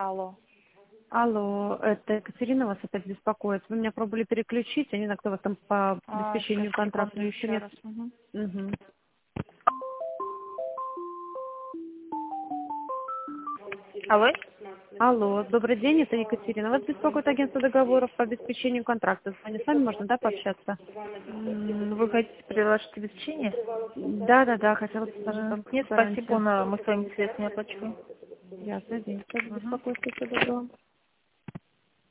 Алло. Алло, это Екатерина вас опять беспокоит. Вы меня пробовали переключить, я не знаю, кто вас там по обеспечению Сейчас, контракта секунду, еще еще нет. раз. Мгм. Мгм. Алло? Алло, добрый день, это Екатерина. Вас беспокоит агентство договоров по обеспечению контракта. С вами можно, да, пообщаться? Вы хотите приложить обеспечение? Да, хотела бы даже там Нет, спасибо, гарантию. мы с вами средств не оплачиваем. Ясно, день. Тоже Мгм. беспокойство, всего доброго.